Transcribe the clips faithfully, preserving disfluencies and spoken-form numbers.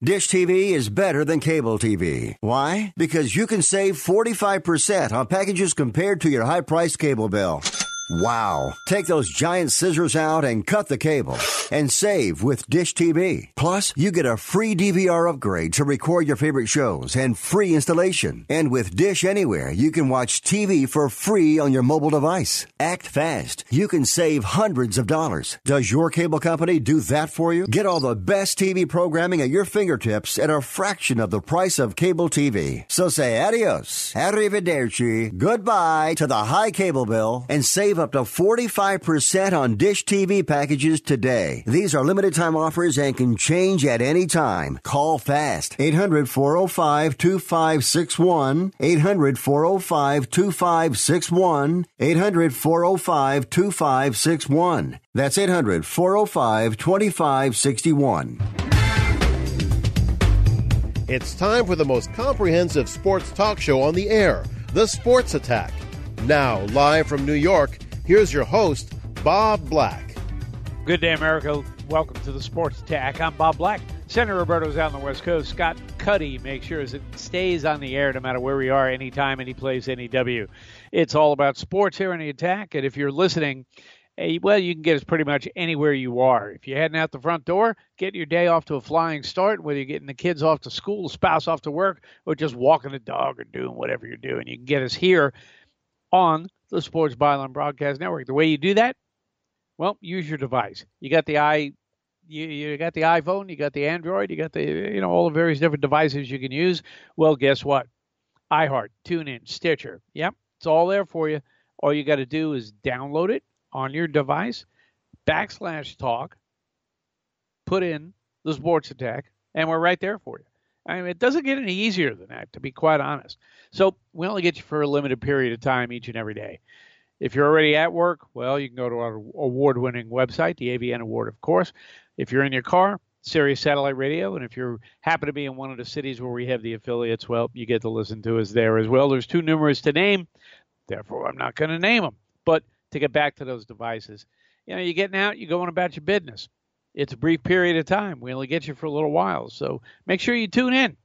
Dish T V is better than cable T V. Why? Because you can save forty-five percent on packages compared to your high-priced cable bill. Wow. Take those giant scissors out and cut the cable and save with Dish T V. Plus, you get a free D V R upgrade to record your favorite shows and free installation. And with Dish Anywhere, you can watch T V for free on your mobile device. Act fast. You can save hundreds of dollars. Does your cable company do that for you? Get all the best T V programming at your fingertips at a fraction of the price of cable T V. So say adios, arrivederci, goodbye to the high cable bill and save up to forty-five percent on Dish T V packages today. These are limited time offers and can change at any time. Call fast. eight hundred, four oh five, two five six one. eight hundred, four oh five, two five six one. eight hundred, four oh five, two five six one. That's eight hundred, four oh five, two five six one. It's time for the most comprehensive sports talk show on the air, The Sports Attack. Now, live from New York, here's your host, Bob Black. Good day, America. Welcome to the Sports Attack. I'm Bob Black. Senator Roberto's out on the West Coast. Scott Cuddy makes sure it stays on the air no matter where we are, anytime, any place, any W. It's all about sports here in the Attack, and if you're listening, well, you can get us pretty much anywhere you are. If you're heading out the front door, getting your day off to a flying start, whether you're getting the kids off to school, the spouse off to work, or just walking the dog or doing whatever you're doing, you can get us here on the Sports Byline Broadcast Network. The way you do that, well, use your device. You got the i, you, you got the iPhone, you got the Android, you got the, you know, all the various different devices you can use. Well, guess what? iHeart, TuneIn, Stitcher. Yep, it's all there for you. All you got to do is download it on your device, backslash talk, put in the Sports Attack, and we're right there for you. I mean, it doesn't get any easier than that, to be quite honest. So we only get you for a limited period of time each and every day. If you're already at work, well, you can go to our award-winning website, the A V N Award, of course. If you're in your car, Sirius Satellite Radio. And if you happen to be in one of the cities where we have the affiliates, well, you get to listen to us there as well. There's too numerous to name, therefore I'm not going to name them. But to get back to those devices, you know, you're getting out, you're going about your business. It's a brief period of time. We only get you for a little while. So make sure you tune in.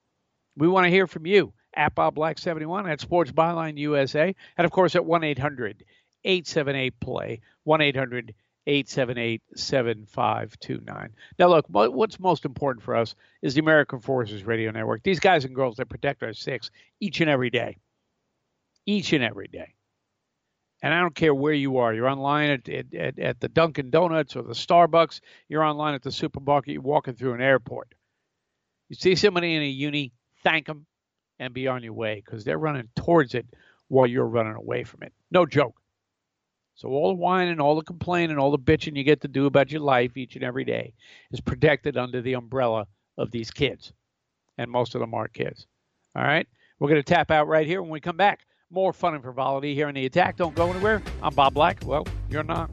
We want to hear from you at Bob Black seventy-one, at Sports Byline U S A, and, of course, at one eight hundred, eight seven eight, play, one eight hundred, eight seven eight, seven five two nine. Now, look, what's most important for us is the American Forces Radio Network. These guys and girls that protect our six each and every day. Each and every day. And I don't care where you are. You're online at, at, at the Dunkin' Donuts or the Starbucks. You're online at the supermarket. You're walking through an airport. You see somebody in a uni, thank them, and be on your way, because they're running towards it while you're running away from it. No joke. So all the whining, all the complaining, all the bitching you get to do about your life each and every day is protected under the umbrella of these kids. And most of them are kids. All right? We're going to tap out right here when we come back. More fun and frivolity here in the Attack. Don't go anywhere. I'm Bob Black. Well, you're not.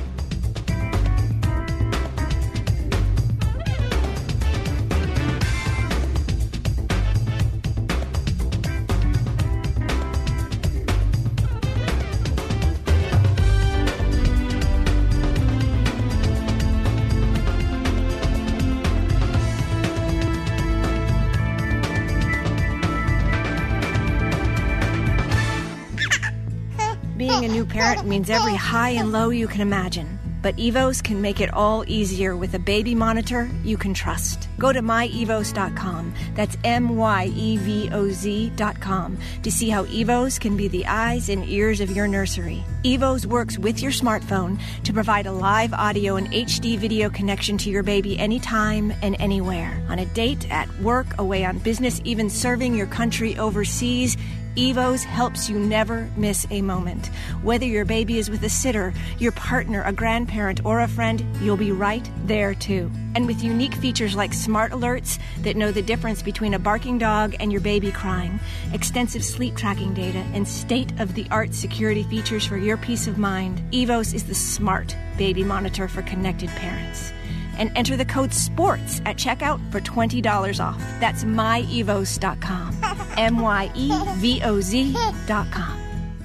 Being a new parent means every high and low you can imagine. But Evos can make it all easier with a baby monitor you can trust. Go to my evos dot com, that's M Y E V O Z dot com, to see how Evos can be the eyes and ears of your nursery. Evos works with your smartphone to provide a live audio and H D video connection to your baby anytime and anywhere. On a date, at work, away on business, even serving your country overseas, Evos helps you never miss a moment. Whether your baby is with a sitter, your partner, a grandparent, or a friend, you'll be right there too. And with unique features like smart alerts that know the difference between a barking dog and your baby crying, extensive sleep tracking data, and state-of-the-art security features for your peace of mind, Evos is the smart baby monitor for connected parents. And enter the code SPORTS at checkout for twenty dollars off. That's my evos dot com. M Y E V O Z dot com.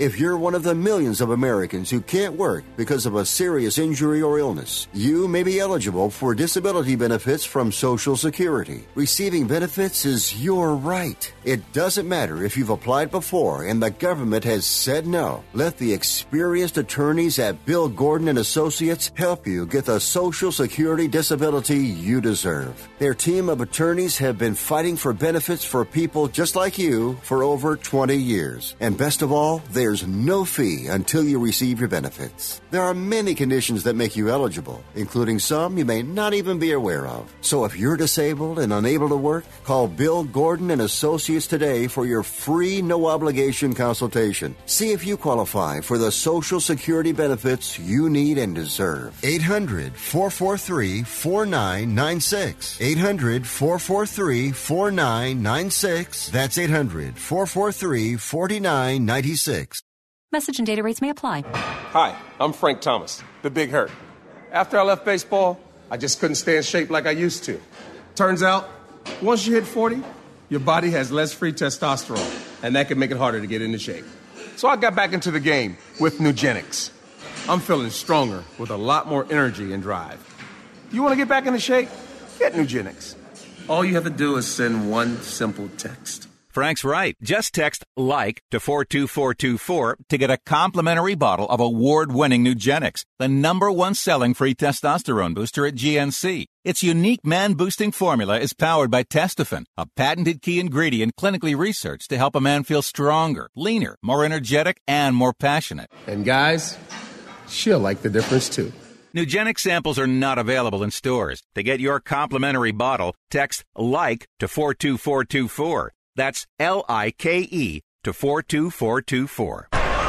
If you're one of the millions of Americans who can't work because of a serious injury or illness, you may be eligible for disability benefits from Social Security. Receiving benefits is your right. It doesn't matter if you've applied before and the government has said no. Let the experienced attorneys at Bill Gordon and Associates help you get the Social Security disability you deserve. Their team of attorneys have been fighting for benefits for people just like you for over twenty years. And best of all, there's no fee until you receive your benefits. There are many conditions that make you eligible, including some you may not even be aware of. So if you're disabled and unable to work, call Bill Gordon and Associates today for your free, no-obligation consultation. See if you qualify for the Social Security benefits you need and deserve. eight hundred, four four three, four nine nine six. eight hundred, four four three, four nine nine six. That's eight hundred, four four three, four nine nine six. Message and data rates may apply. Hi, I'm Frank Thomas, the Big Hurt. After I left baseball, I just couldn't stay in shape like I used to. Turns out, once you hit forty, your body has less free testosterone, and that can make it harder to get into shape. So I got back into the game with Nugenics. I'm feeling stronger with a lot more energy and drive. You want to get back into shape? Get Nugenics. All you have to do is send one simple text. Frank's right. Just text LIKE to four two four two four to get a complimentary bottle of award-winning Nugenics, the number one selling free testosterone booster at G N C. Its unique man-boosting formula is powered by Testofen, a patented key ingredient clinically researched to help a man feel stronger, leaner, more energetic, and more passionate. And guys, she'll like the difference too. Nugenic samples are not available in stores. To get your complimentary bottle, text LIKE to four two four two four. That's L I K E to four two four two four.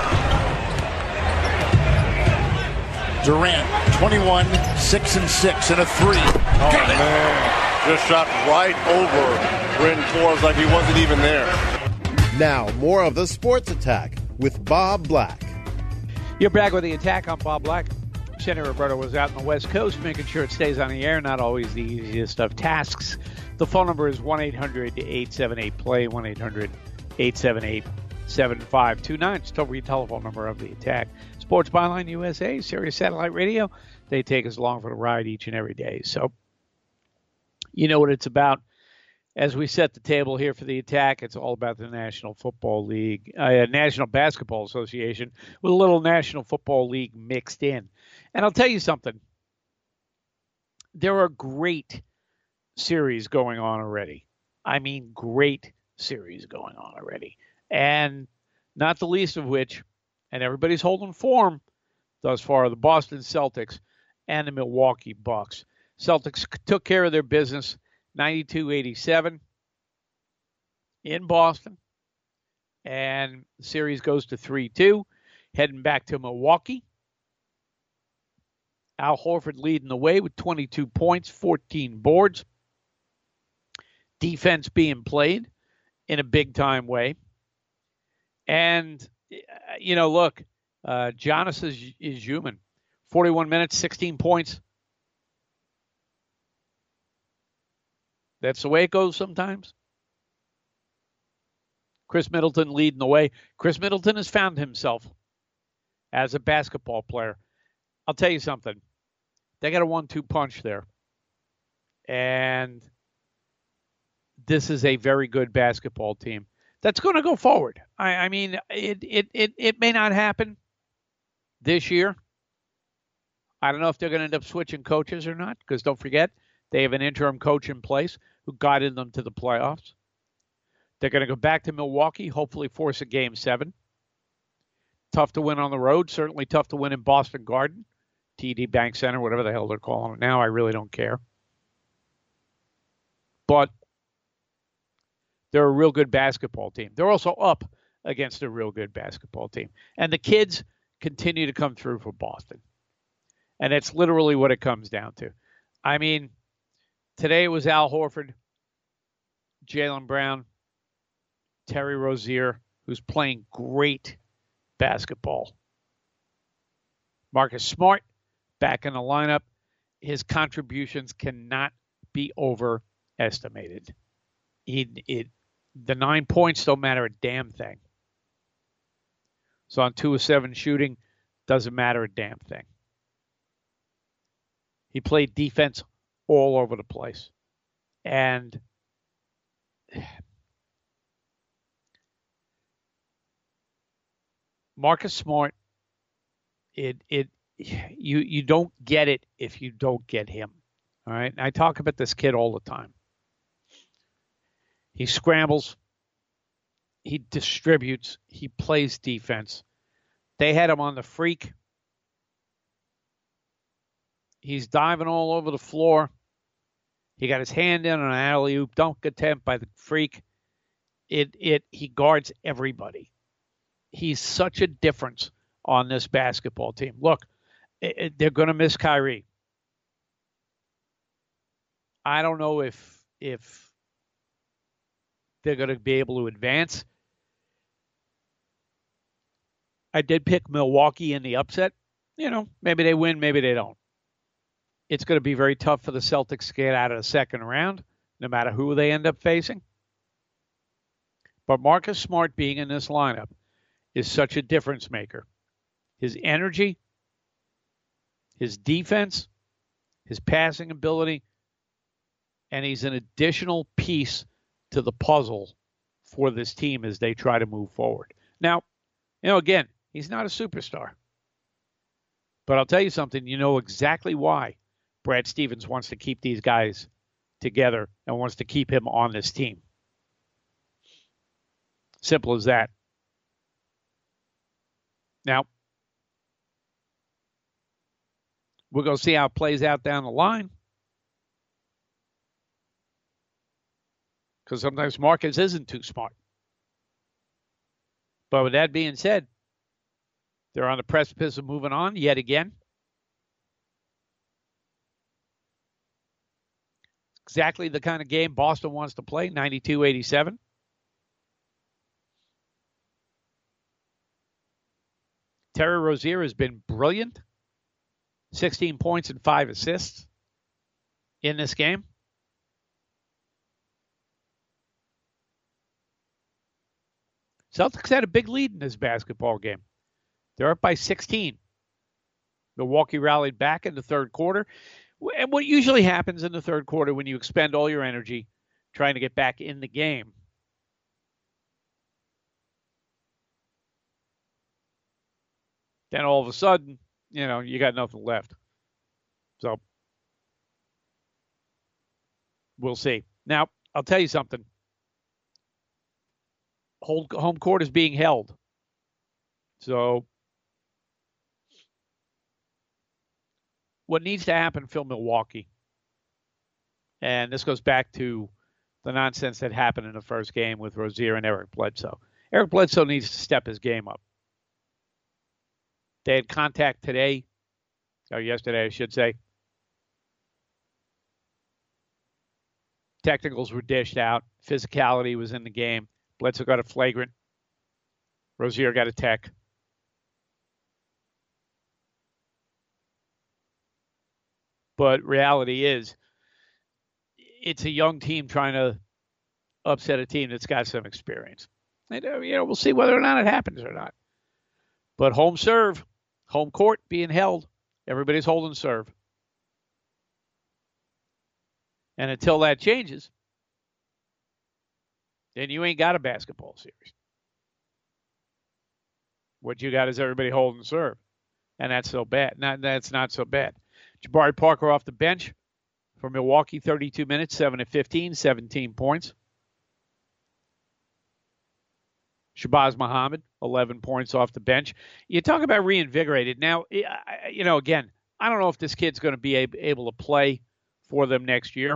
Durant, twenty-one, six and six and a three. Oh, Got man. It. Just shot right over Bryn Forbes like he wasn't even there. Now, more of the Sports Attack with Bob Black. You're back with the Attack. I'm Bob Black. Senator Roberto was out on the West Coast making sure it stays on the air. Not always the easiest of tasks. The phone number is one eight hundred eight seven eight play, one eight hundred eight seven eight seven five two nine. It's the telephone number of the Attack. Sports Byline U S A, Sirius Satellite Radio. They take us along for the ride each and every day. So you know what it's about. As we set the table here for the Attack, it's all about the National Football League, uh, National Basketball Association, with a little National Football League mixed in. And I'll tell you something. There are great series going on already. I mean, great series going on already. And not the least of which, and everybody's holding form thus far, the Boston Celtics and the Milwaukee Bucks. Celtics took care of their business ninety-two eighty-seven in Boston. And the series goes to three two, heading back to Milwaukee. Al Horford leading the way with twenty-two points, fourteen boards. Defense being played in a big-time way. And, you know, look, uh, Giannis is, is human. forty-one minutes, sixteen points. That's the way it goes sometimes. Chris Middleton leading the way. Chris Middleton has found himself as a basketball player. I'll tell you something. They got a one two punch there. And this is a very good basketball team that's going to go forward. I, I mean, it, it, it, it may not happen this year. I don't know if they're going to end up switching coaches or not, because don't forget, they have an interim coach in place who guided them to the playoffs. They're going to go back to Milwaukee, hopefully force a game seven. Tough to win on the road, certainly tough to win in Boston Garden, T D Bank Center, whatever the hell they're calling it now. I really don't care. But they're a real good basketball team. They're also up against a real good basketball team. And the kids continue to come through for Boston. And that's literally what it comes down to. I mean, today it was Al Horford, Jaylen Brown, Terry Rozier, who's playing great basketball. Marcus Smart back in the lineup. His contributions cannot be overestimated. He, it, the nine points don't matter a damn thing. So on two of seven shooting, doesn't matter a damn thing. He played defense all over the place. And Marcus Smart, it it you you don't get it if you don't get him. All right? And I talk about this kid all the time. He scrambles, he distributes, he plays defense. They had him on the freak. He's diving all over the floor. He got his hand in on an alley-oop dunk attempt by the freak. It it he guards everybody. He's such a difference on this basketball team. Look, it, it, they're going to miss Kyrie. I don't know if if they're going to be able to advance. I did pick Milwaukee in the upset. You know, maybe they win, maybe they don't. It's going to be very tough for the Celtics to get out of the second round, no matter who they end up facing. But Marcus Smart being in this lineup is such a difference maker. His energy, his defense, his passing ability, and he's an additional piece to the puzzle for this team as they try to move forward. Now, you know, again, he's not a superstar. But I'll tell you something, you know exactly why Brad Stevens wants to keep these guys together and wants to keep him on this team. Simple as that. Now, we're going to see how it plays out down the line. Because sometimes Marcus isn't too smart. But with that being said, they're on the precipice of moving on yet again. Exactly the kind of game Boston wants to play, ninety-two eighty-seven. Terry Rozier has been brilliant. sixteen points and five assists in this game. Celtics had a big lead in this basketball game. They're up by sixteen. Milwaukee rallied back in the third quarter. And what usually happens in the third quarter when you expend all your energy trying to get back in the game, then all of a sudden, you know, you got nothing left. So we'll see. Now, I'll tell you something. Home court is being held. So what needs to happen for Milwaukee, and this goes back to the nonsense that happened in the first game with Rozier and Eric Bledsoe. Eric Bledsoe needs to step his game up. They had contact today, or yesterday, I should say. Technicals were dished out. Physicality was in the game. Bledsoe got a flagrant. Rozier got a tech. But reality is, it's a young team trying to upset a team that's got some experience. And, uh, you know, we'll see whether or not it happens or not. But home serve, home court being held, everybody's holding serve. And until that changes, then you ain't got a basketball series. What you got is everybody holding serve. And that's so bad. Not, that's not so bad. Jabari Parker off the bench for Milwaukee, thirty-two minutes, seven of fifteen, seventeen points. Shabazz Muhammad, eleven points off the bench. You talk about reinvigorated. Now, you know, again, I don't know if this kid's going to be able to play for them next year.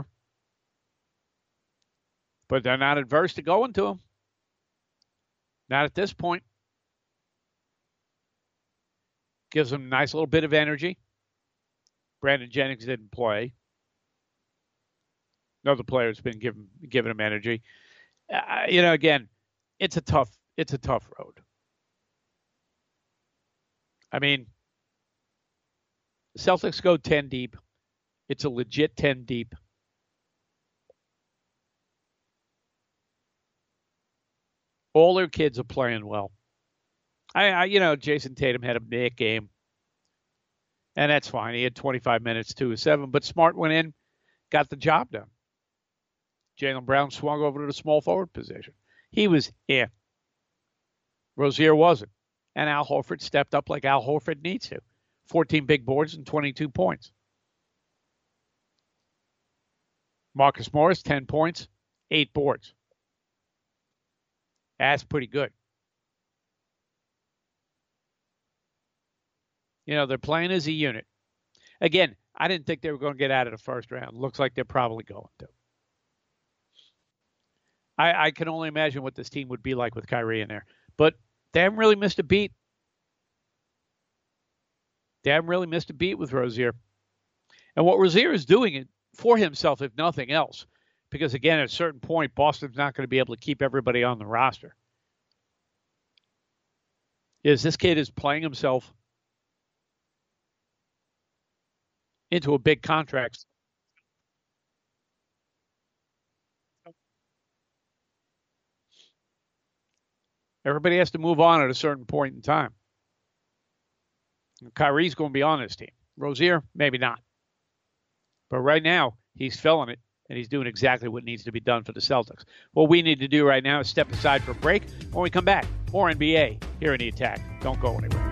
But they're not adverse to going to him. Not at this point. Gives them a nice little bit of energy. Brandon Jennings didn't play. Another player's been giving giving him energy. Uh, you know, again, it's a tough it's a tough road. I mean, the Celtics go ten deep. It's a legit ten deep. All their kids are playing well. I, I, you know, Jason Tatum had a big game, and that's fine. He had twenty-five minutes, two of seven, but Smart went in, got the job done. Jaylen Brown swung over to the small forward position. He was in. Rozier wasn't. And Al Horford stepped up like Al Horford needs to. fourteen big boards and twenty-two points. Marcus Morris, ten points, eight boards. That's pretty good. You know, they're playing as a unit. Again, I didn't think they were going to get out of the first round. Looks like they're probably going to. I, I can only imagine what this team would be like with Kyrie in there. But they haven't really missed a beat. They haven't really missed a beat with Rozier. And what Rozier is doing it for himself, if nothing else, because, again, at a certain point, Boston's not going to be able to keep everybody on the roster, is this kid is playing himself into a big contract. Everybody has to move on at a certain point in time. Kyrie's going to be on this team. Rozier, maybe not. But right now, he's filling it, and he's doing exactly what needs to be done for the Celtics. What we need to do right now is step aside for a break. When we come back, more N B A here in The Attack. Don't go anywhere.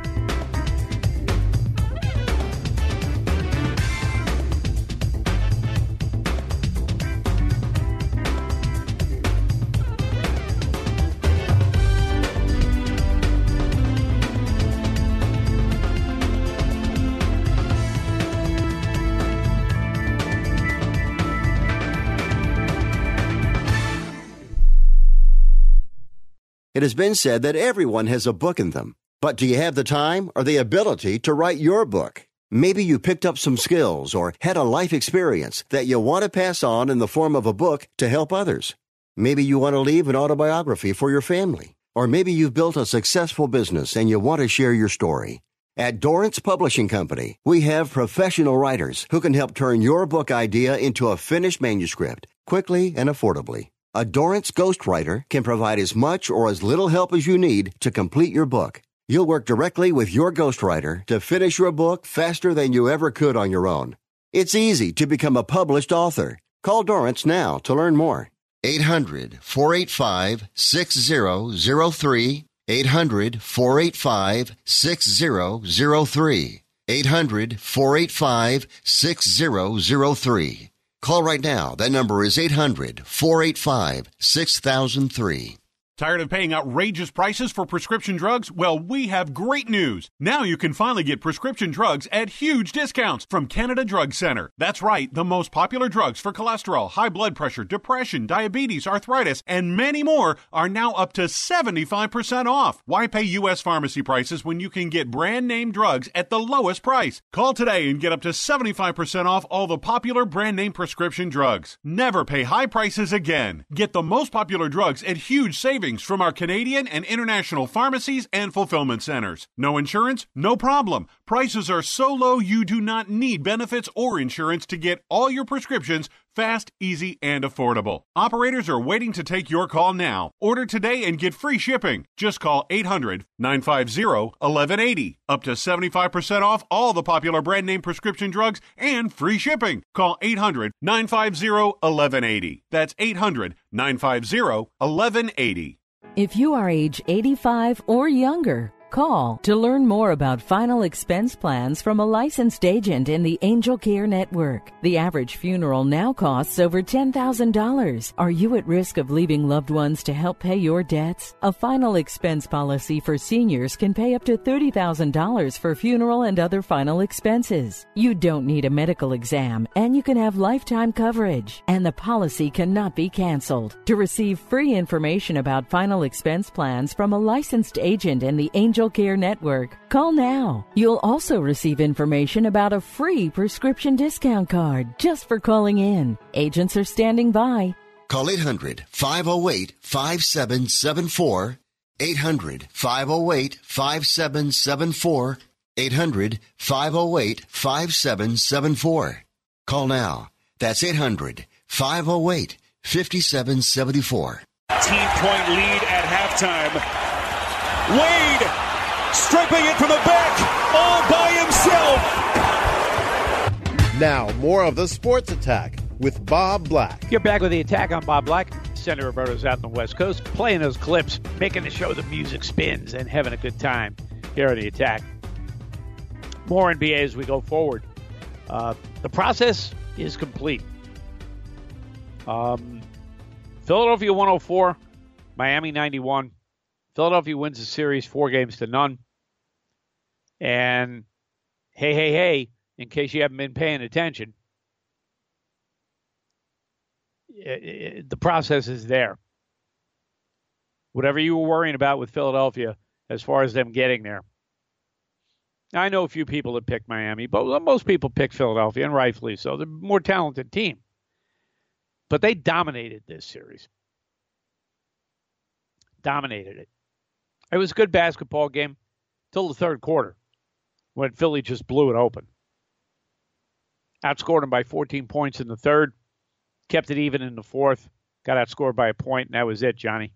It has been said that everyone has a book in them. But do you have the time or the ability to write your book? Maybe you picked up some skills or had a life experience that you want to pass on in the form of a book to help others. Maybe you want to leave an autobiography for your family. Or maybe you've built a successful business and you want to share your story. At Dorrance Publishing Company, we have professional writers who can help turn your book idea into a finished manuscript quickly and affordably. A Dorrance ghostwriter can provide as much or as little help as you need to complete your book. You'll work directly with your ghostwriter to finish your book faster than you ever could on your own. It's easy to become a published author. Call Dorrance now to learn more. eight hundred, four eight five, six zero zero three. eight hundred, four eight five, six zero zero three. eight hundred, four eight five, six zero zero three. Call right now. That number is eight hundred, four eight five, six thousand three. Tired of paying outrageous prices for prescription drugs? Well, we have great news. Now you can finally get prescription drugs at huge discounts from Canada Drug Center. That's right, the most popular drugs for cholesterol, high blood pressure, depression, diabetes, arthritis, and many more are now up to seventy-five percent off. Why pay U S pharmacy prices when you can get brand name drugs at the lowest price? Call today and get up to seventy-five percent off all the popular brand name prescription drugs. Never pay high prices again. Get the most popular drugs at huge savings from our Canadian and international pharmacies and fulfillment centers. No insurance? No problem. Prices are so low you do not need benefits or insurance to get all your prescriptions fast, easy, and affordable. Operators are waiting to take your call now. Order today and get free shipping. Just call eight hundred, nine five zero, one one eight zero. Up to seventy-five percent off all the popular brand name prescription drugs and free shipping. Call eight hundred, nine five zero, one one eight zero. That's eight hundred, nine five zero, one one eight zero. If you are age eighty-five or younger, call to learn more about final expense plans from a licensed agent in the Angel Care Network. The average funeral now costs over ten thousand dollars. Are you at risk of leaving loved ones to help pay your debts? A final expense policy for seniors can pay up to thirty thousand dollars for funeral and other final expenses. You don't need a medical exam, and you can have lifetime coverage, and the policy cannot be canceled. To receive free information about final expense plans from a licensed agent in the Angel Care Network, call now. You'll also receive information about a free prescription discount card just for calling in. Agents are standing by. Call eight hundred, five oh eight, five seven seven four. eight hundred, five oh eight, five seven seven four. eight hundred, five oh eight, five seven seven four. Call now. That's eight hundred, five oh eight, five seven seven four. Team point lead at halftime. Wade stripping it from the back all by himself. Now, more of the Sports Attack with Bob Black. You're back with the Attack on Bob Black. Senator Roberto's out on the West Coast, playing those clips, making the show the music spins, and having a good time here on the Attack. More N B A as we go forward. Uh, the process is complete. Um, Philadelphia one oh four, Miami ninety-one. Philadelphia wins the series four games to none. And hey, hey, hey, in case you haven't been paying attention, it, it, the process is there. Whatever you were worrying about with Philadelphia as far as them getting there. I know a few people that picked Miami, but most people picked Philadelphia, and rightfully so. They're a more talented team. But they dominated this series. Dominated it. It was a good basketball game till the third quarter when Philly just blew it open. Outscored them by fourteen points in the third. Kept it even in the fourth. Got outscored by a point, and that was it, Johnny.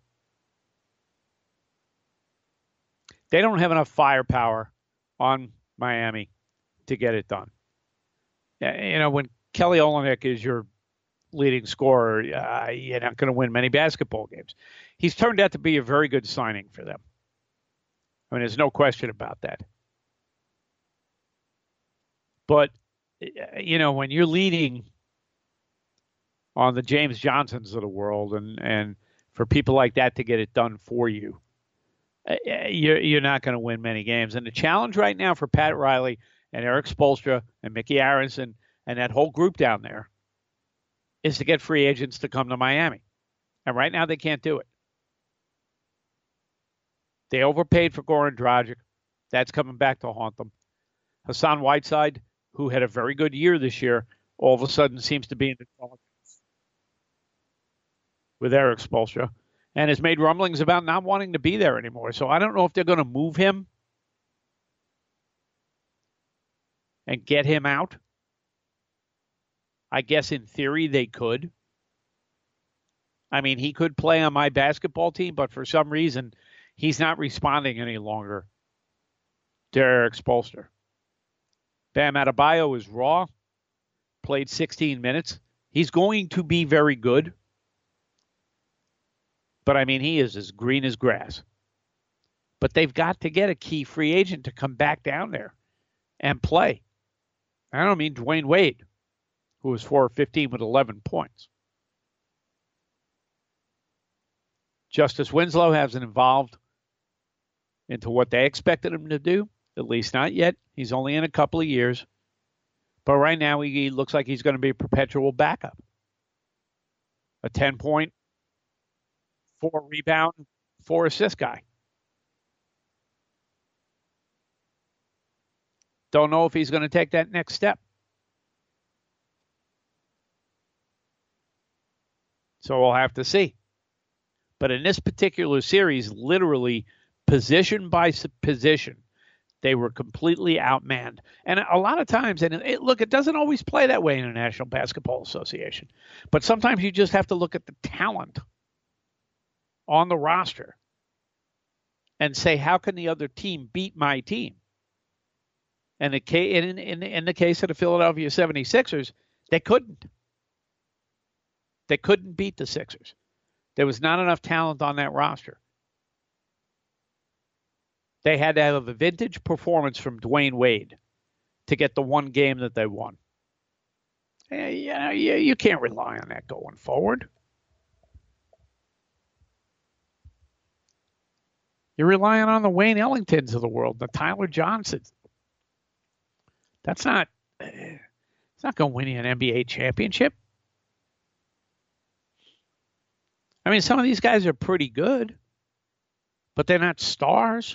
They don't have enough firepower on Miami to get it done. You know, when Kelly Olynyk is your leading scorer, uh, you're not going to win many basketball games. He's turned out to be a very good signing for them. I mean, there's no question about that. But, you know, when you're leading on the James Johnsons of the world and, and for people like that to get it done for you, you're, you're not going to win many games. And the challenge right now for Pat Riley and Eric Spoelstra and Mickey Aronson and that whole group down there is to get free agents to come to Miami. And right now they can't do it. They overpaid for Goran Dragic. That's coming back to haunt them. Hassan Whiteside, who had a very good year this year, all of a sudden seems to be in the talk with Eric Spoelstra and has made rumblings about not wanting to be there anymore. So I don't know if they're going to move him and get him out. I guess in theory they could. I mean, he could play on my basketball team, but for some reason, he's not responding any longer to Eric Spoelstra. Bam Adebayo is raw, played sixteen minutes. He's going to be very good. But, I mean, he is as green as grass. But they've got to get a key free agent to come back down there and play. I don't mean Dwayne Wade, who was four of fifteen with eleven points. Justice Winslow hasn't evolved into what they expected him to do, at least not yet. He's only in a couple of years. But right now, he looks like he's going to be a perpetual backup. A ten-point, four-rebound, four-assist guy. Don't know if he's going to take that next step. So we'll have to see. But in this particular series, literally position by position, they were completely outmanned. And a lot of times, and it, look, it doesn't always play that way in the National Basketball Association. But sometimes you just have to look at the talent on the roster and say, how can the other team beat my team? And in, in, in the case of the Philadelphia seventy-sixers, they couldn't. They couldn't beat the Sixers. There was not enough talent on that roster. They had to have a vintage performance from Dwayne Wade to get the one game that they won. Eh, you know, you, you can't rely on that going forward. You're relying on the Wayne Ellingtons of the world, the Tyler Johnsons. That's not, it's not going to win you an N B A championship. I mean, some of these guys are pretty good, but they're not stars.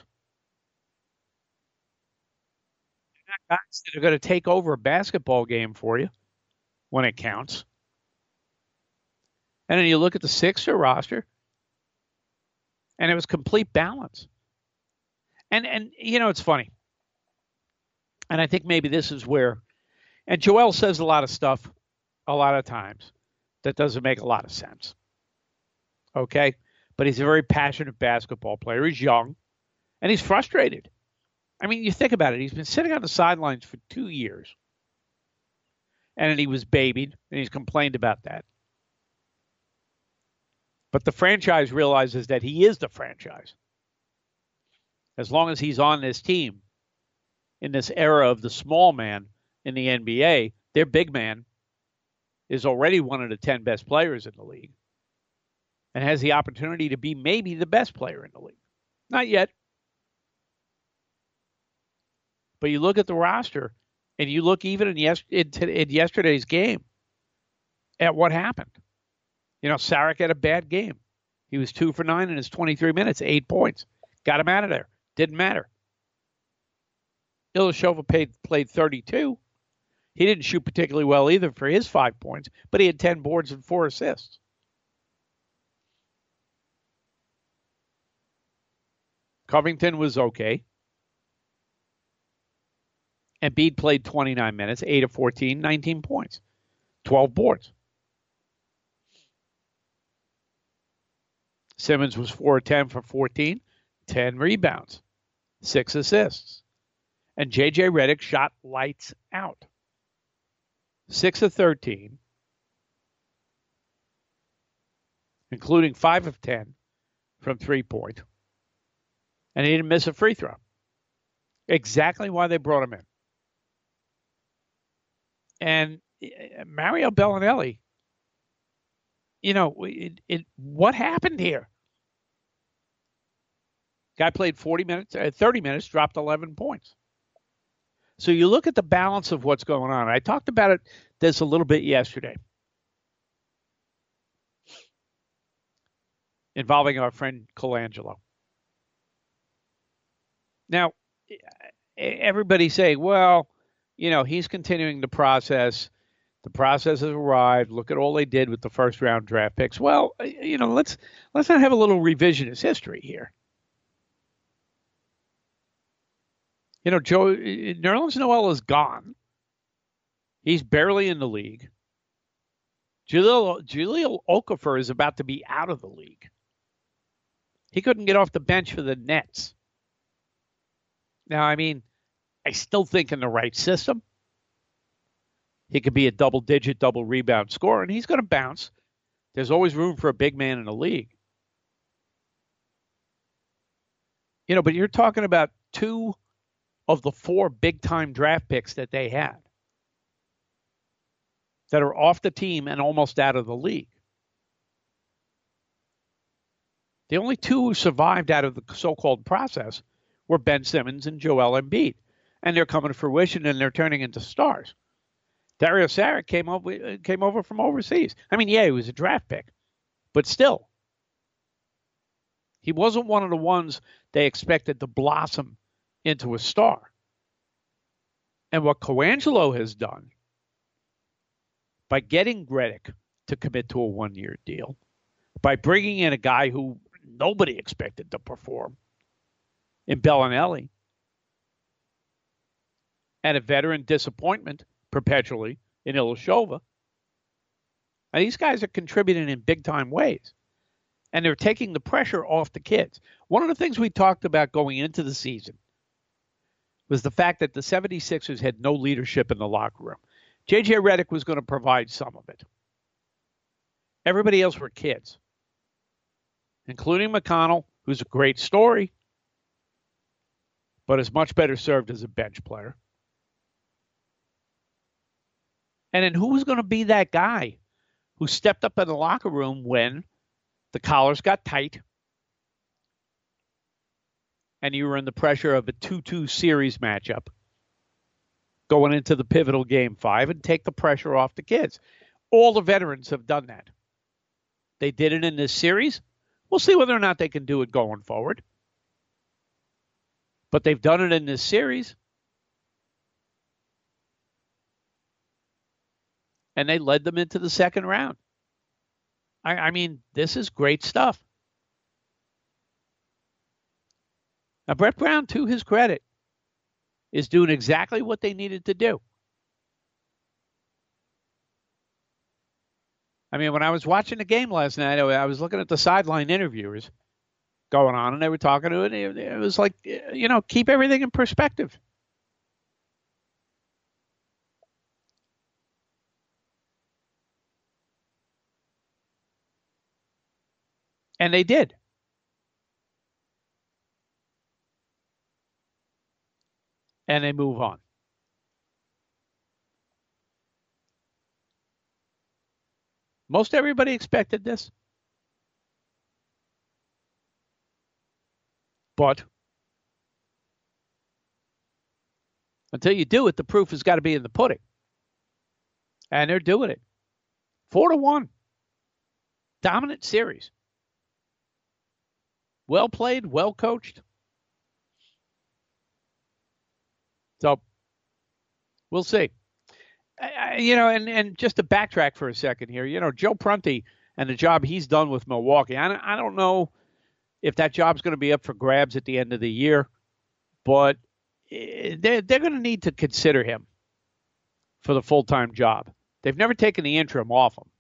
They're not guys that are going to take over a basketball game for you when it counts. And then you look at the Sixer roster, and it was complete balance. And, and you know, it's funny. And I think maybe this is where, and Joel says a lot of stuff a lot of times that doesn't make a lot of sense. Okay? But he's a very passionate basketball player. He's young, and he's frustrated. I mean, you think about it. He's been sitting on the sidelines for two years. And he was babied, and he's complained about that. But the franchise realizes that he is the franchise. As long as he's on this team, in this era of the small man in the N B A, their big man is already one of the ten best players in the league and has the opportunity to be maybe the best player in the league. Not yet. But you look at the roster, and you look even in, yes, in, in yesterday's game at what happened. You know, Saric had a bad game. He was two for nine in his twenty-three minutes, eight points. Got him out of there. Didn't matter. Ilyasova played, played thirty-two. He didn't shoot particularly well either for his five points, but he had ten boards and four assists. Covington was okay. Embiid played twenty-nine minutes, eight of fourteen, nineteen points, twelve boards. Simmons was four of ten for fourteen, ten rebounds, six assists. And J J Redick shot lights out. six of thirteen, including five of ten from three-point. And he didn't miss a free throw. Exactly why they brought him in. And Mario Bellinelli, you know, it, it, what happened here? Guy played forty minutes, uh, thirty minutes, dropped eleven points. So you look at the balance of what's going on. I talked about it this a little bit yesterday, involving our friend Colangelo. Now, everybody's saying, well, you know, he's continuing the process. The process has arrived. Look at all they did with the first round draft picks. Well, you know, let's let's not have a little revisionist history here. You know, Joe Nerlens Noel is gone. He's barely in the league. Julio, Julio Okafor is about to be out of the league. He couldn't get off the bench for the Nets. Now, I mean, I still think in the right system, he could be a double-digit, double-rebound scorer, and he's going to bounce. There's always room for a big man in the league. You know, but you're talking about two of the four big-time draft picks that they had that are off the team and almost out of the league. The only two who survived out of the so-called process were Ben Simmons and Joel Embiid. And they're coming to fruition, and they're turning into stars. Dario Saric came over, came over from overseas. I mean, yeah, he was a draft pick, but still. He wasn't one of the ones they expected to blossom into a star. And what Colangelo has done by getting Redick to commit to a one-year deal, by bringing in a guy who nobody expected to perform in Bellinelli, and a veteran disappointment perpetually in Ilyasova. And these guys are contributing in big-time ways. And they're taking the pressure off the kids. One of the things we talked about going into the season was the fact that the seventy-sixers had no leadership in the locker room. J J Redick was going to provide some of it. Everybody else were kids, including McConnell, who's a great story, but is much better served as a bench player. And then who was going to be that guy who stepped up in the locker room when the collars got tight and you were in the pressure of a two two series matchup going into the pivotal game five and take the pressure off the kids? All the veterans have done that. They did it in this series. We'll see whether or not they can do it going forward. But they've done it in this series. And they led them into the second round. I, I mean, this is great stuff. Now, Brett Brown, to his credit, is doing exactly what they needed to do. I mean, when I was watching the game last night, I was looking at the sideline interviewers going on, and they were talking to it. It was like, you know, keep everything in perspective. And they did. And they move on. Most everybody expected this. But until you do it, the proof has got to be in the pudding. And they're doing it. Four to one. Dominant series. Well played, well coached. So we'll see. I, you know, and, and just to backtrack for a second here, you know, Joe Prunty and the job he's done with Milwaukee, I, I don't know if that job's going to be up for grabs at the end of the year, but they're, they're going to need to consider him for the full-time job. They've never taken the interim off him.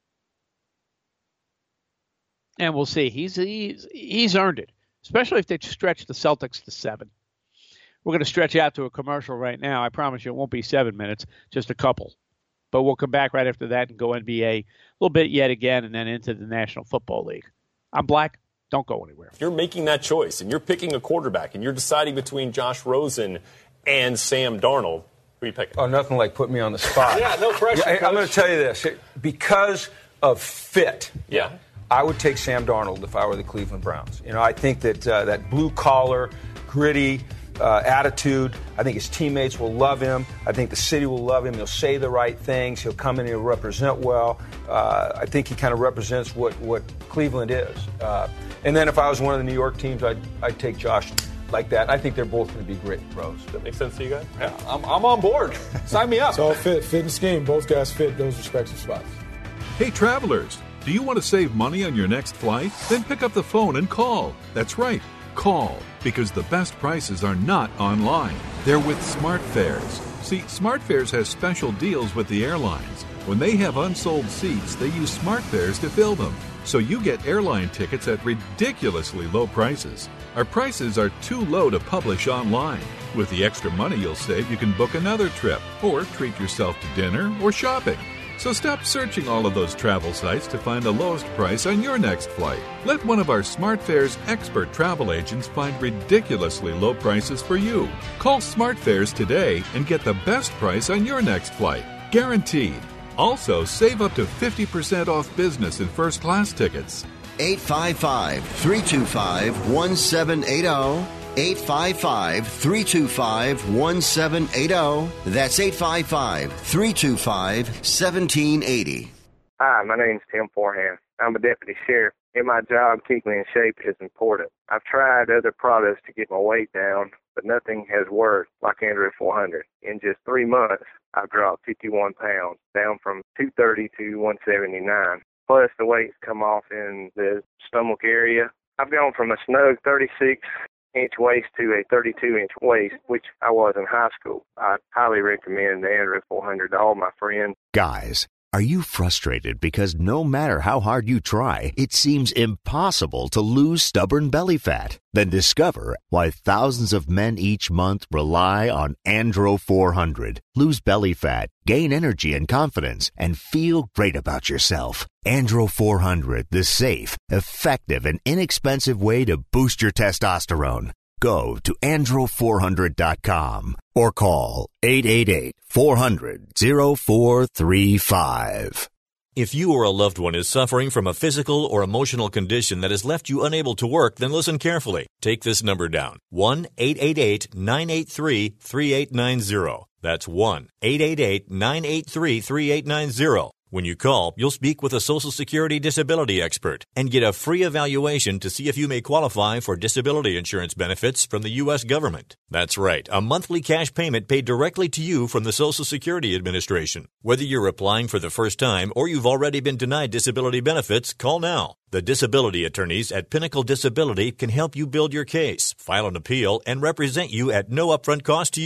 And we'll see. He's, he's, he's earned it, especially if they stretch the Celtics to seven. We're going to stretch out to a commercial right now. I promise you it won't be seven minutes, just a couple. But we'll come back right after that and go N B A a little bit yet again and then into the National Football League. I'm Black. Don't go anywhere. You're making that choice, and you're picking a quarterback, and you're deciding between Josh Rosen and Sam Darnold. Who are you picking? Oh, nothing like put me on the spot. Yeah, no pressure. Yeah, I'm going to tell you this. Because of fit, yeah, I would take Sam Darnold if I were the Cleveland Browns. You know, I think that uh, that blue-collar, gritty uh, attitude, I think his teammates will love him. I think the city will love him. He'll say the right things. He'll come in and he'll represent well. Uh, I think he kind of represents what, what Cleveland is. Uh, and then if I was one of the New York teams, I'd, I'd take Josh like that. I think they're both going to be great pros. That makes sense to you guys? Yeah, I'm, I'm on board. Sign me up. It's all fit, fit and scheme. Both guys fit those respective spots. Hey, travelers, do you want to save money on your next flight? Then pick up the phone and call. That's right, call, because the best prices are not online. They're with SmartFares. See, SmartFares has special deals with the airlines. When they have unsold seats, they use SmartFares to fill them. So you get airline tickets at ridiculously low prices. Our prices are too low to publish online. With the extra money you'll save, you can book another trip or treat yourself to dinner or shopping. So stop searching all of those travel sites to find the lowest price on your next flight. Let one of our SmartFares expert travel agents find ridiculously low prices for you. Call SmartFares today and get the best price on your next flight. Guaranteed. Also, save up to fifty percent off business and first class tickets. eight five five, three two five, one seven eight zero. eight five five, three two five, one seven eight zero. That's eight five five, three two five, one seven eight zero. Hi, my name's Tim Forehand. I'm a deputy sheriff. In my job, keeping in shape is important. I've tried other products to get my weight down, but nothing has worked like Andro four hundred. In just three months, I've dropped fifty-one pounds, down from two thirty to one seventy-nine. Plus, the weight's come off in the stomach area. I've gone from a snug thirty-six inch waist to a thirty-two inch waist, which I was in high school. I highly recommend the Andro four hundred to all my friends. Guys, are you frustrated because no matter how hard you try, it seems impossible to lose stubborn belly fat? Then discover why thousands of men each month rely on Andro four hundred. Lose belly fat, gain energy and confidence, and feel great about yourself. Andro four hundred, the safe, effective, and inexpensive way to boost your testosterone. Go to andro four hundred dot com or call eight eight eight, four hundred, oh four three five. If you or a loved one is suffering from a physical or emotional condition that has left you unable to work, then listen carefully. Take this number down, one eight eight eight, nine eight three, three eight nine zero. That's one eight eight eight, nine eight three, three eight nine zero. When you call, you'll speak with a Social Security disability expert and get a free evaluation to see if you may qualify for disability insurance benefits from the U S government. That's right, a monthly cash payment paid directly to you from the Social Security Administration. Whether you're applying for the first time or you've already been denied disability benefits, call now. The disability attorneys at Pinnacle Disability can help you build your case, file an appeal, and represent you at no upfront cost to you.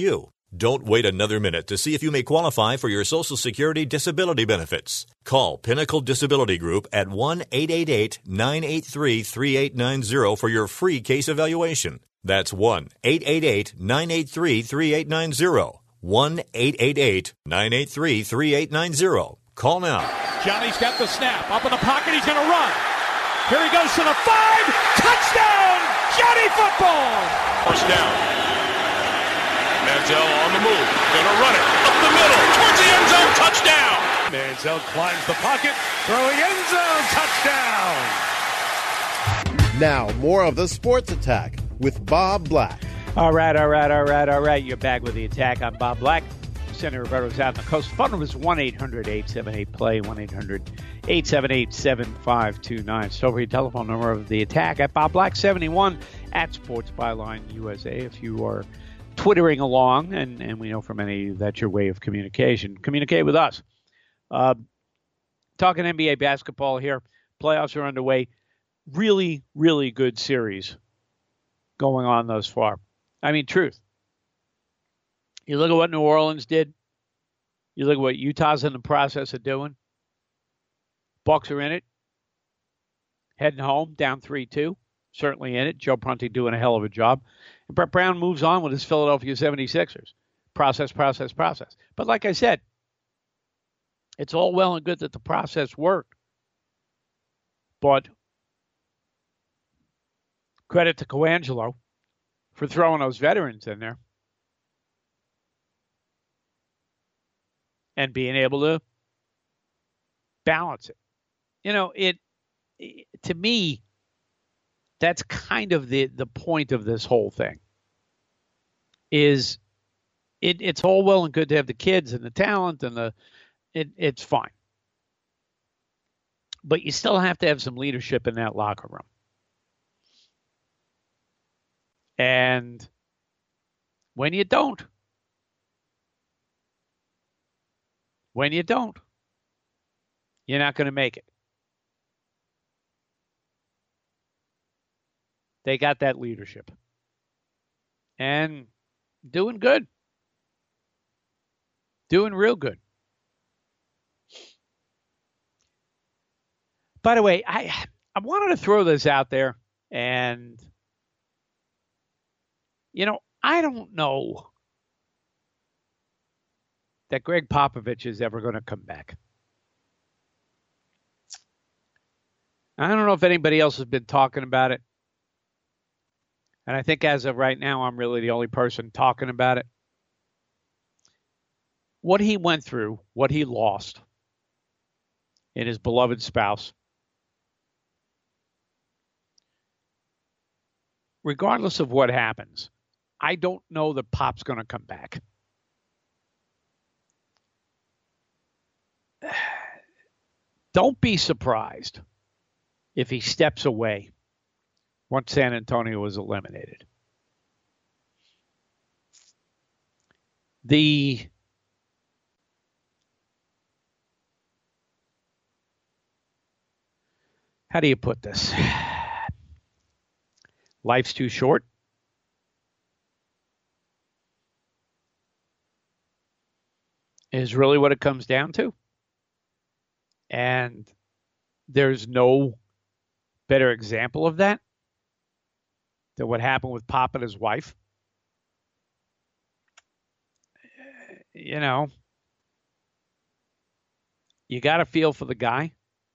Don't wait another minute to see if you may qualify for your Social Security disability benefits. Call Pinnacle Disability Group at one eight eight eight, nine eight three, three eight nine zero for your free case evaluation. That's one eight eight eight, nine eight three, three eight nine zero. one eight eight eight, nine eight three, three eight nine zero. Call now. Johnny's got the snap. Up in the pocket. He's going to run. Here he goes to the five. Touchdown, Johnny Football. First down. Manziel on the move. Going to run it up the middle. Towards the end zone. Touchdown. Manziel climbs the pocket. Throwing end zone. Touchdown. Now, more of the Sports Attack with Bob Black. All right, all right, all right, all right. You're back with the attack. I'm Bob Black. Senator Roberto's out on the coast. Phone number is one eight hundred, eight seven eight, play, one eight hundred, eight seven eight, seven five two nine. Still free telephone number of the attack at Bob Black seventy-one at Sports Byline U S A. If you are Twittering along, and, and we know for many that's your way of communication, communicate with us. Uh, talking N B A basketball here. Playoffs are underway. Really, really good series going on thus far. I mean, truth. You look at what New Orleans did. You look at what Utah's in the process of doing. Bucks are in it. Heading home, down three two. Certainly in it. Joe Prunty doing a hell of a job. And Brett Brown moves on with his Philadelphia seventy-sixers. Process, process, process. But like I said, it's all well and good that the process worked. But credit to Coangelo for throwing those veterans in there and being able to balance it. You know, it, it to me, that's kind of the, the point of this whole thing is it, it's all well and good to have the kids and the talent and the it, it's fine. But you still have to have some leadership in that locker room. And when you don't, when you don't, you're not going to make it. They got that leadership. And doing good. Doing real good. By the way, I I wanted to throw this out there, and you know, I don't know that Greg Popovich is ever going to come back. I don't know if anybody else has been talking about it. And I think as of right now, I'm really the only person talking about it. What he went through, what he lost in his beloved spouse, regardless of what happens, I don't know that Pop's going to come back. Don't be surprised if he steps away once San Antonio was eliminated. The how do you put this? Life's too short. Is really what it comes down to. And there's no better example of that than what happened with Pop and his wife. You know, you got to feel for the guy.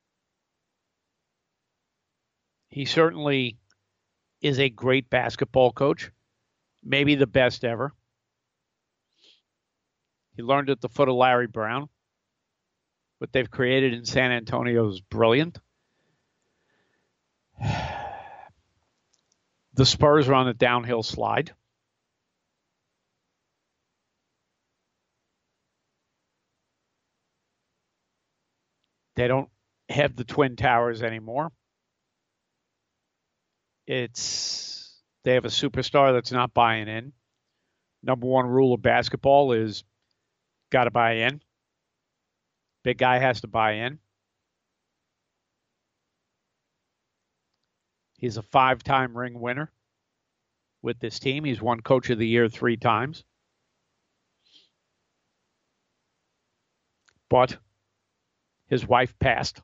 He certainly is a great basketball coach, maybe the best ever. He learned at the foot of Larry Brown. What they've created in San Antonio is brilliant. The Spurs are on the downhill slide. They don't have the Twin Towers anymore. It's they have a superstar that's not buying in. Number one rule of basketball is got to buy in. Big guy has to buy in. He's a five-time ring winner with this team. He's won Coach of the Year three times. But his wife passed.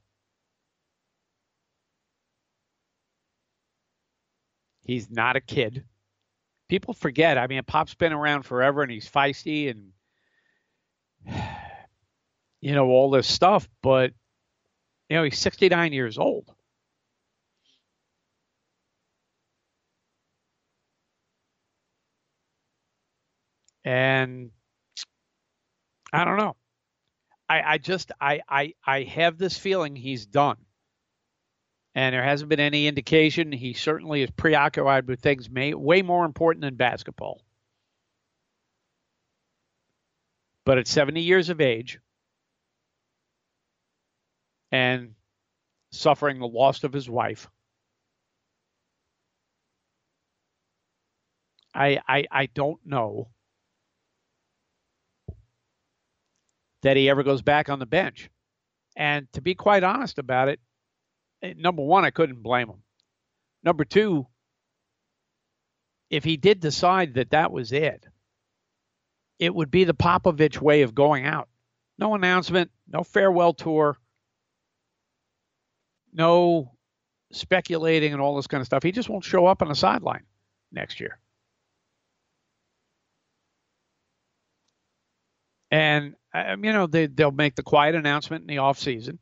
He's not a kid. People forget. I mean, Pop's been around forever, and he's feisty and, you know, all this stuff. But, you know, he's sixty-nine years old. And I don't know. I, I just, I, I, I have this feeling he's done. And there hasn't been any indication. He certainly is preoccupied with things may, way more important than basketball. But at seventy years of age and suffering the loss of his wife, I, I, I don't know that he ever goes back on the bench. And to be quite honest about it, number one, I couldn't blame him. Number two, if he did decide that that was it, it would be the Popovich way of going out. No announcement, no farewell tour, no speculating and all this kind of stuff. He just won't show up on the sideline next year. And, um, you know, they, they'll make the quiet announcement in the offseason.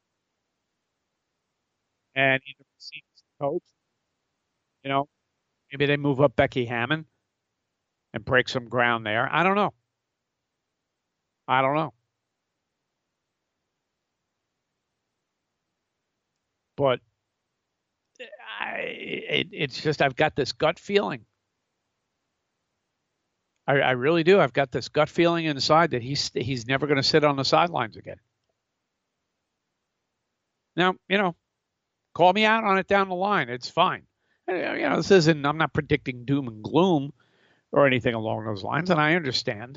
And either see the coach, you know, maybe they move up Becky Hammon and break some ground there. I don't know. I don't know. But I, it, it's just I've got this gut feeling. I, I really do. I've got this gut feeling inside that he's he's never going to sit on the sidelines again. Now, you know, call me out on it down the line. It's fine. You know, this isn't, I'm not predicting doom and gloom or anything along those lines. And I understand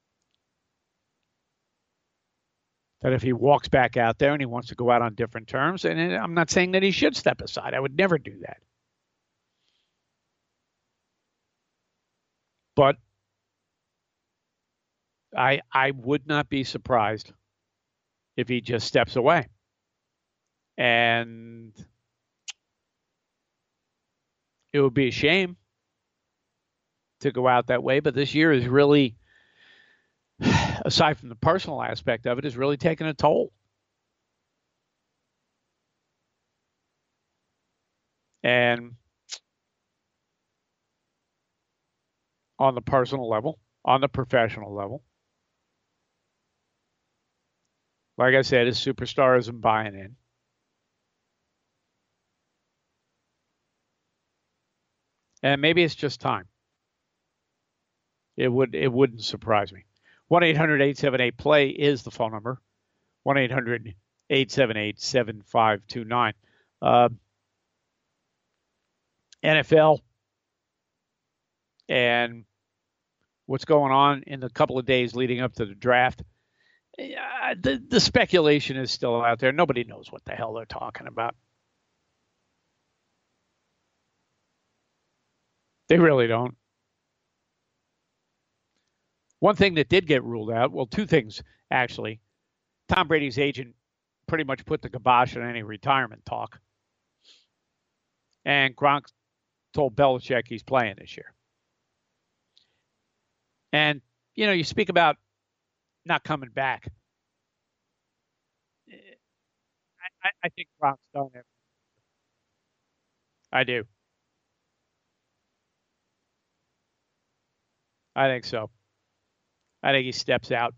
that if he walks back out there and he wants to go out on different terms, and I'm not saying that he should step aside. I would never do that. But I I would not be surprised if he just steps away. And it would be a shame to go out that way. But this year is really, aside from the personal aspect of it, is really taking a toll. And on the personal level, on the professional level, like I said, his superstar isn't buying in. And maybe it's just time. It would it wouldn't surprise me. one eight hundred eight seven eight play is the phone number. one eight hundred eight seven eight seven five two nine. Uh, N F L and what's going on in the couple of days leading up to the draft. Uh, the, the speculation is still out there. Nobody knows what the hell they're talking about. They really don't. One thing that did get ruled out, well, two things, actually. Tom Brady's agent pretty much put the kibosh on any retirement talk. And Gronk told Belichick he's playing this year. And, you know, you speak about not coming back. I, I think Gronk's done it. I do. I think so. I think he steps out.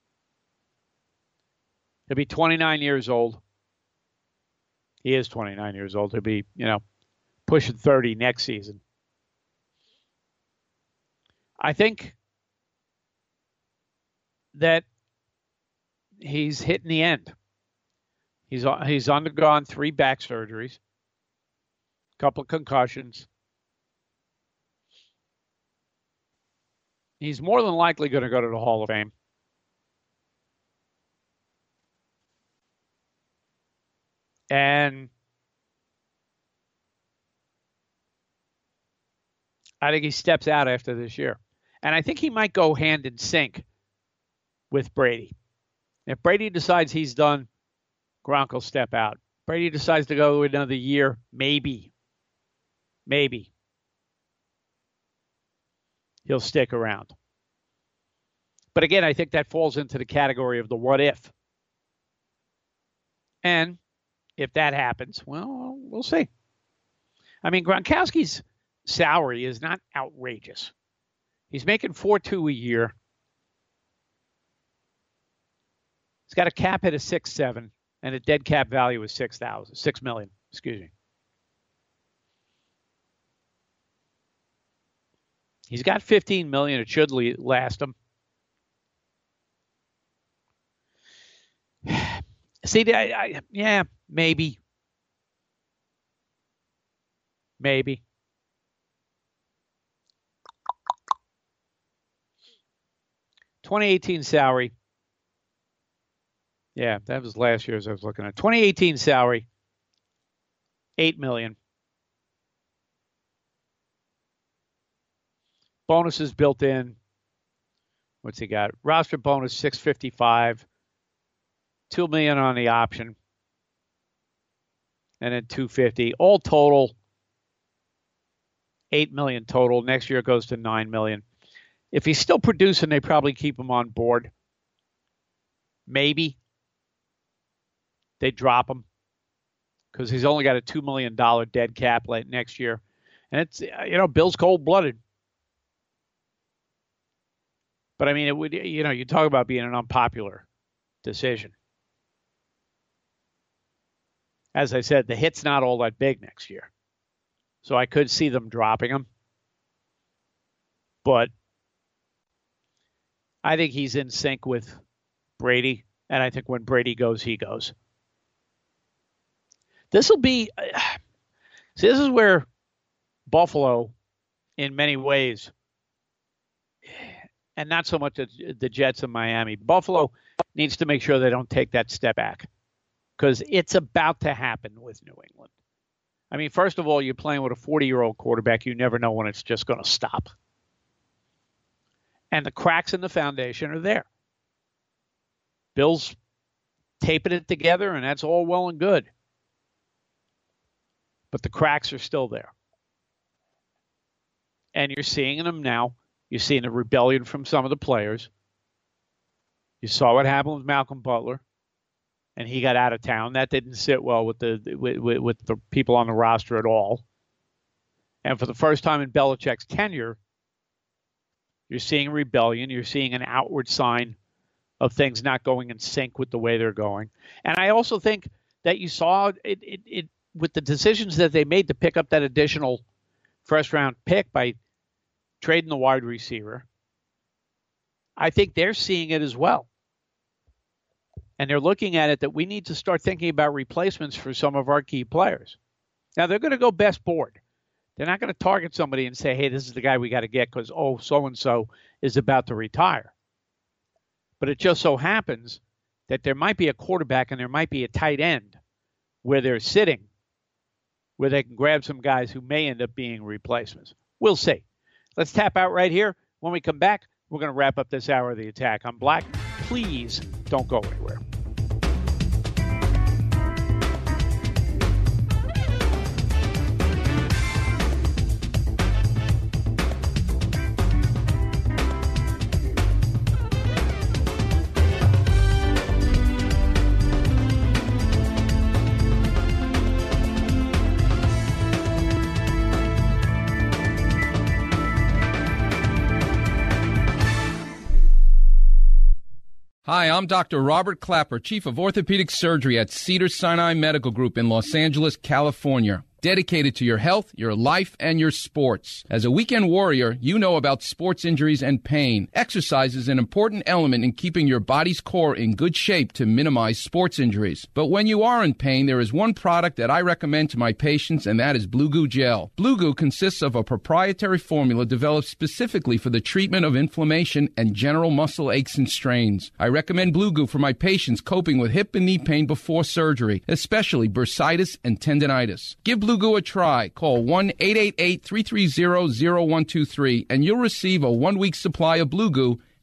He'll be twenty-nine years old. He is twenty-nine years old. He'll be, you know, pushing thirty next season. I think that he's hitting the end. He's he's undergone three back surgeries, a couple of concussions. He's more than likely going to go to the Hall of Fame. And I think he steps out after this year. And I think he might go hand in sync with Brady. If Brady decides he's done, Gronk will step out. Brady decides to go another year, maybe. Maybe. He'll stick around. But again, I think that falls into the category of the what if. And if that happens, well, we'll see. I mean, Gronkowski's salary is not outrageous. He's making four two a year. He's got a cap hit of six seven and a dead cap value of six thousand, six million. Excuse me. He's got fifteen million. It should last him. See, I, I, yeah, maybe, maybe. twenty eighteen salary. Yeah, that was last year's I was looking at. twenty eighteen salary, eight million. Bonuses built in. What's he got? Roster bonus six fifty-five. two million on the option. And then two fifty. All total, eight million total. Next year it goes to nine million. If he's still producing, they probably keep him on board. Maybe they drop him because he's only got a two million dollars dead cap late next year. And it's, you know, Bill's cold-blooded. But, I mean, it would, you know, you talk about being an unpopular decision. As I said, the hit's not all that big next year. So I could see them dropping him. But I think he's in sync with Brady. And I think when Brady goes, he goes. This will be, see, this is where Buffalo, in many ways, and not so much the Jets in Miami, Buffalo needs to make sure they don't take that step back because it's about to happen with New England. I mean, first of all, you're playing with a forty-year-old quarterback. You never know when it's just going to stop. And the cracks in the foundation are there. Bill's taping it together, and that's all well and good. But the cracks are still there. And you're seeing them now. You're seeing a rebellion from some of the players. You saw what happened with Malcolm Butler, and he got out of town. That didn't sit well with the with, with the people on the roster at all. And for the first time in Belichick's tenure, you're seeing rebellion. You're seeing an outward sign of things not going in sync with the way they're going. And I also think that you saw it, it, it with the decisions that they made to pick up that additional first-round pick by trading the wide receiver. I think they're seeing it as well. And they're looking at it that we need to start thinking about replacements for some of our key players. Now, they're going to go best board. They're not going to target somebody and say, hey, this is the guy we got to get because, oh, so-and-so is about to retire. But it just so happens that there might be a quarterback and there might be a tight end where they're sitting, where they can grab some guys who may end up being replacements. We'll see. Let's tap out right here. When we come back, we're going to wrap up this hour of the attack. I'm Black. Please don't go anywhere. Hi, I'm Doctor Robert Clapper, Chief of Orthopedic Surgery at Cedars-Sinai Medical Group in Los Angeles, California. Dedicated to your health, your life, and your sports. As a weekend warrior, you know about sports injuries and pain. Exercise is an important element in keeping your body's core in good shape to minimize sports injuries. But when you are in pain, there is one product that I recommend to my patients, and that is Blue Goo Gel. Blue Goo consists of a proprietary formula developed specifically for the treatment of inflammation and general muscle aches and strains. I recommend Blue Goo for my patients coping with hip and knee pain before surgery, especially bursitis and tendinitis. Give Blue Goo a try. Call one eight eight eight, three three zero, zero one two three and you'll receive a one-week supply of Blue Goo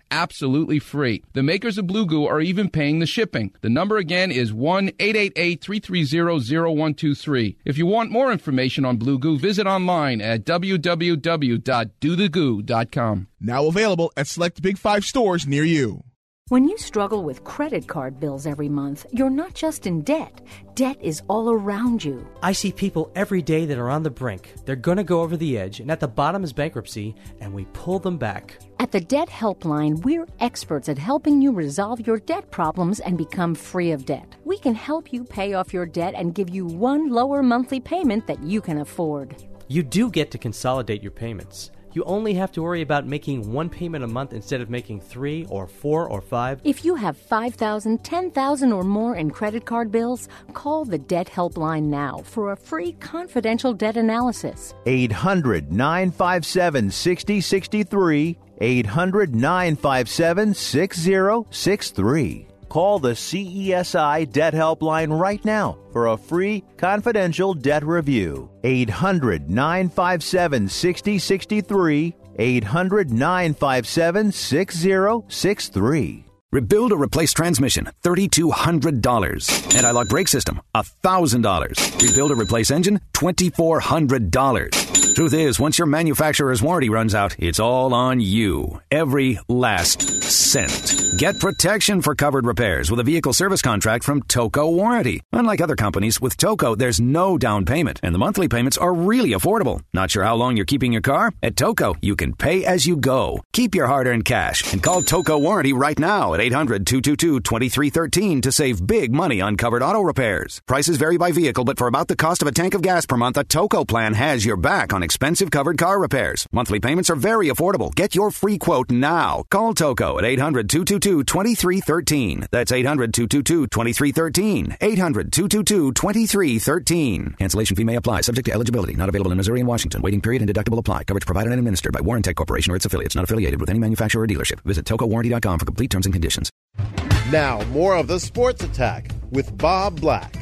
absolutely free. The makers of Blue Goo are even paying the shipping. The number again is one eight eight eight, three three zero, zero one two three. If you want more information on Blue Goo, visit online at w w w dot do the goo dot com. Now available at select Big Five stores near you. When you struggle with credit card bills every month, you're not just in debt. Debt is all around you. I see people every day that are on the brink. They're going to go over the edge, and at the bottom is bankruptcy, and we pull them back. At the Debt Helpline, we're experts at helping you resolve your debt problems and become free of debt. We can help you pay off your debt and give you one lower monthly payment that you can afford. You do get to consolidate your payments. You only have to worry about making one payment a month instead of making three or four or five. If you have five thousand dollars, ten thousand dollars or more in credit card bills, call the Debt Helpline now for a free confidential debt analysis. eight hundred, nine five seven, six zero six three. eight hundred, nine five seven, six zero six three. Call the C E S I Debt Helpline right now for a free confidential debt review. eight hundred, nine five seven, six zero six three. eight hundred, nine five seven, six zero six three. Rebuild or replace transmission, three thousand two hundred dollars. Anti-lock brake system, one thousand dollars. Rebuild or replace engine, two thousand four hundred dollars. Truth is, once your manufacturer's warranty runs out, it's all on you. Every last cent. Get protection for covered repairs with a vehicle service contract from Toco Warranty. Unlike other companies, with Toco, there's no down payment, and the monthly payments are really affordable. Not sure how long you're keeping your car? At Toco, you can pay as you go. Keep your hard-earned cash and call Toco Warranty right now at eight hundred, two two two, two three one three to save big money on covered auto repairs. Prices vary by vehicle, but for about the cost of a tank of gas per month, a Toco plan has your back on expensive covered car repairs. Monthly payments are very affordable. Get your free quote now. Call Toco at eight hundred, two two two, two three one three. That's eight hundred, two two two, two three one three. eight hundred, two two two, two three one three. Cancellation fee may apply. Subject to eligibility. Not available in Missouri and Washington. Waiting period and deductible apply. Coverage provided and administered by Warrantech Corporation or its affiliates. Not affiliated with any manufacturer or dealership. Visit toco warranty dot com for complete terms and conditions. Now, more of the Sports Attack with Bob Black.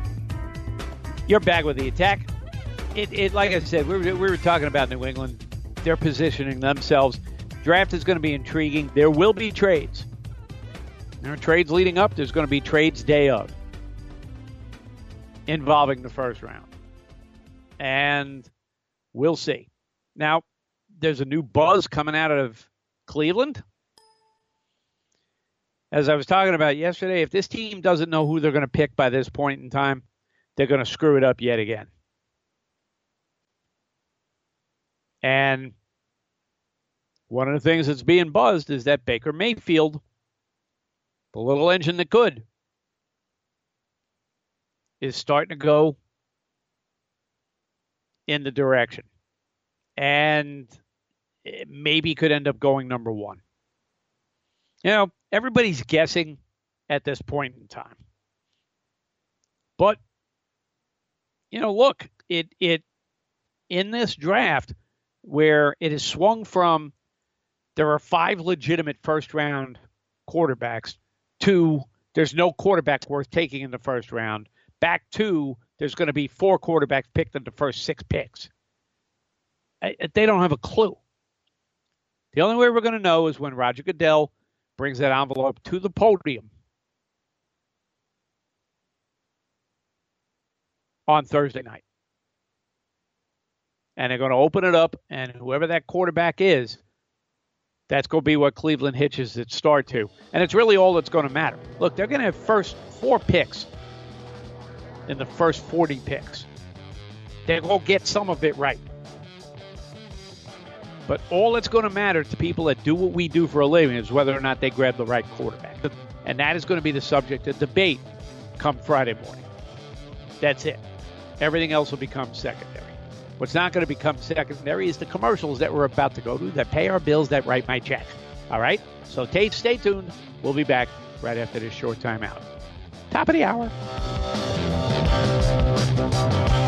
You're back with the attack. It, it like I said, we were, we were talking about New England. They're positioning themselves. Draft is going to be intriguing. There will be trades. There are trades leading up. There's going to be trades day of involving the first round. And we'll see. Now, there's a new buzz coming out of Cleveland. As I was talking about yesterday, if this team doesn't know who they're going to pick by this point in time, they're going to screw it up yet again. And one of the things that's being buzzed is that Baker Mayfield, the little engine that could, is starting to go in the direction. And it maybe could end up going number one. You know, everybody's guessing at this point in time. But, you know, look, it it in this draft where it has swung from there are five legitimate first-round quarterbacks to there's no quarterback worth taking in the first round, back to there's going to be four quarterbacks picked in the first six picks. They don't have a clue. The only way we're going to know is when Roger Goodell brings that envelope to the podium on Thursday night. And they're going to open it up, and whoever that quarterback is, that's going to be what Cleveland hitches its start to. And it's really all that's going to matter. Look, they're going to have first four picks in the first forty picks. They're going to get some of it right. But all that's going to matter to people that do what we do for a living is whether or not they grab the right quarterback. And that is going to be the subject of debate come Friday morning. That's it. Everything else will become secondary. What's not going to become secondary is the commercials that we're about to go to that pay our bills, that write my check. All right? So stay, stay tuned. We'll be back right after this short time out. Top of the hour.